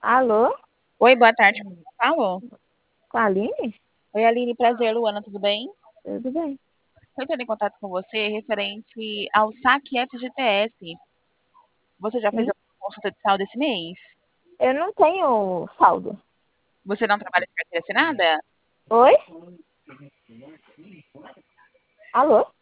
Alô? Oi, boa tarde. Como eu falo? Com a Aline? Oi, Aline, prazer, Luana, tudo bem? Tudo bem. Estou entrando em contato com você referente ao saque FGTS. Você já fez Sim? a consulta de saúde esse mês? Eu não tenho saldo. Você não trabalha de carteira assinada? Oi? Alô?